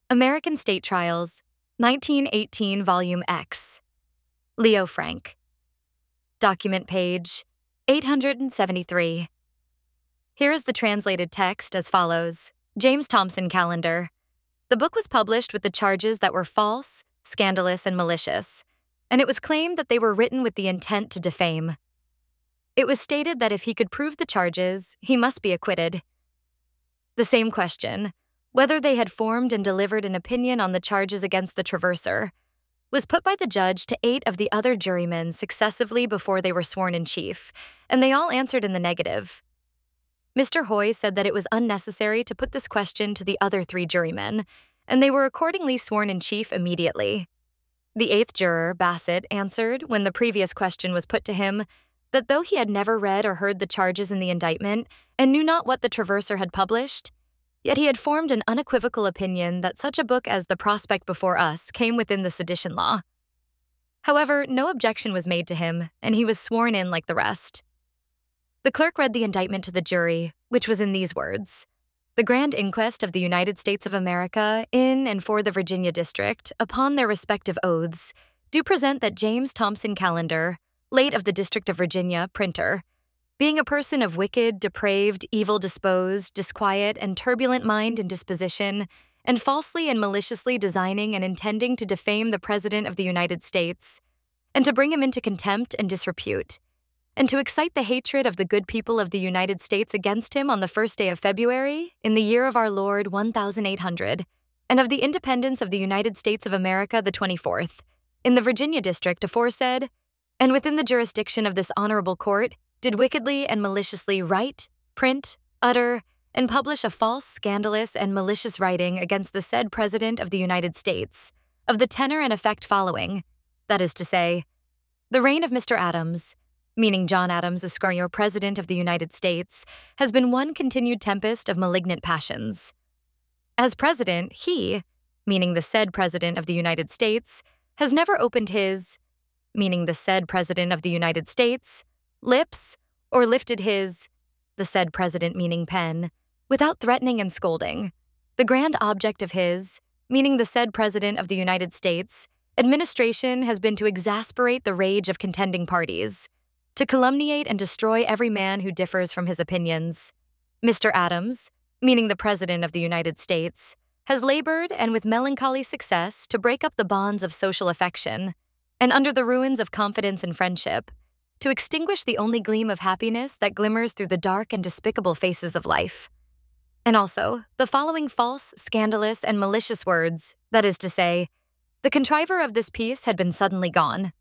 American State Trials, 1918 Volume X. Leo Frank. Document page 873. Here is the translated text as follows. James Thompson Calendar. The book was published with the charges that were false, scandalous, and malicious, and it was claimed that they were written with the intent to defame. It was stated that if he could prove the charges, he must be acquitted. The same question, whether they had formed and delivered an opinion on the charges against the traverser, was put by the judge to 8 of the other jurymen successively before they were sworn in chief, and they all answered in the negative. Mr. Hoy said that it was unnecessary to put this question to the other 3 jurymen, and they were accordingly sworn in chief immediately. The 8th juror, Bassett, answered, when the previous question was put to him, that though he had never read or heard the charges in the indictment and knew not what the traverser had published, yet he had formed an unequivocal opinion that such a book as The Prospect Before Us came within the sedition law. However, no objection was made to him, and he was sworn in like the rest. The clerk read the indictment to the jury, which was in these words: The Grand Inquest of the United States of America in and for the Virginia District, upon their respective oaths, do present that James Thompson Calendar, late of the District of Virginia, printer, being a person of wicked, depraved, evil-disposed, disquiet, and turbulent mind and disposition, and falsely and maliciously designing and intending to defame the President of the United States, and to bring him into contempt and disrepute, and to excite the hatred of the good people of the United States against him on the 1st day of February, in the year of our Lord 1800, and of the independence of the United States of America the 24th, in the Virginia District aforesaid, and within the jurisdiction of this honorable court, did wickedly and maliciously write, print, utter, and publish a false, scandalous, and malicious writing against the said President of the United States, of the tenor and effect following, that is to say, the reign of Mr. Adams, meaning John Adams, Esquire, President of the United States, has been one continued tempest of malignant passions. As President, he, meaning the said President of the United States, has never opened his, meaning the said President of the United States, lips, or lifted his, the said President meaning pen, without threatening and scolding. The grand object of his, meaning the said President of the United States, administration has been to exasperate the rage of contending parties, to calumniate and destroy every man who differs from his opinions. Mr. Adams, meaning the President of the United States, has labored, and with melancholy success, to break up the bonds of social affection, and under the ruins of confidence and friendship, to extinguish the only gleam of happiness that glimmers through the dark and despicable faces of life. And also, the following false, scandalous, and malicious words, that is to say, the contriver of this piece had been suddenly gone.